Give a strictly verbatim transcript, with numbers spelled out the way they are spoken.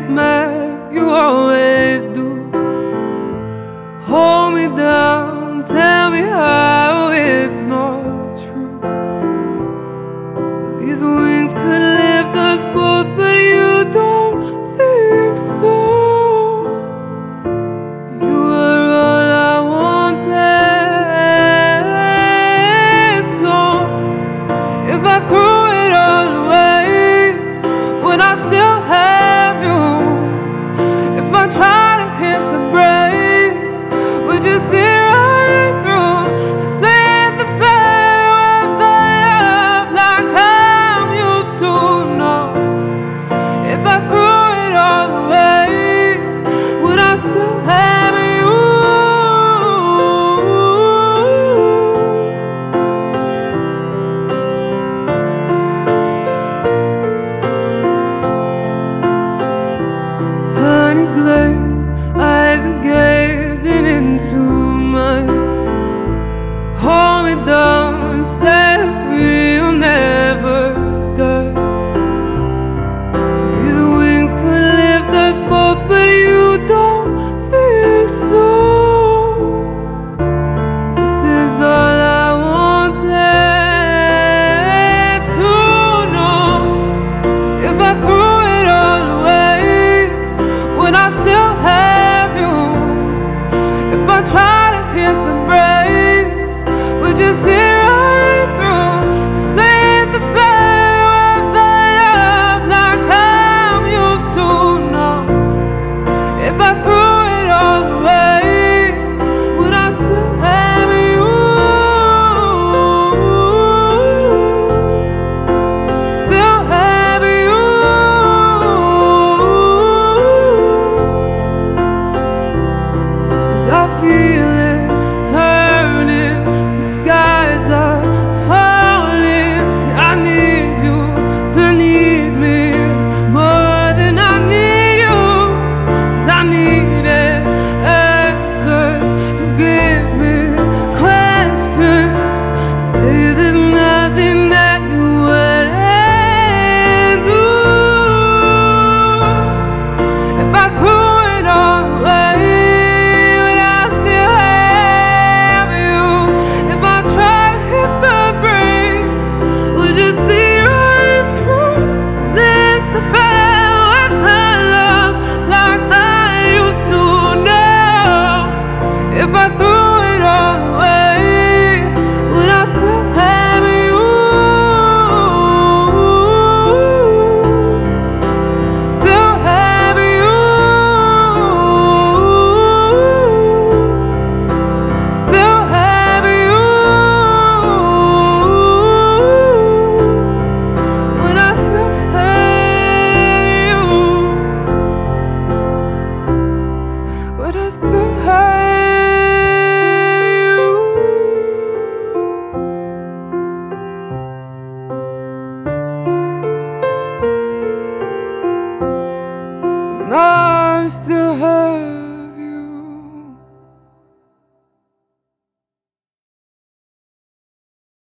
gets mad, you always do. Hold me down, tell me how it's not true. These wings could lift us both, but you don't think so. You were all I wanted, so if I threw it all away, would I still have you? If I try to hit the brakes, would you see right through the sand, the fair, with the love like I'm used to? No, if I threw it all away, would I still have you? Honey glazed eyes are gazing into mine. Hold me down and say we'll never die. These wings could lift us both, but you don't think so. This is all I wanted to know. If I threw it all away, would I still have you? If I try to hit the brakes, would you see right through the sand, the fair, with the love like I'm used to? No, if I threw it all away, would I still have you? Still have you? As I feel it turning, the skies are falling. I need you to need me more than I need you. 'Cause I needed answers, you give me questions. Say there's nothing that you wouldn't do. If I threw it all away, would I still have you? If I try to hit the brake, would you see right through? Is this the fair with the love like I used to know? If I threw it all away, would I still have you? Still have you? Still have you? Would I still have you? Would I still have you? And I still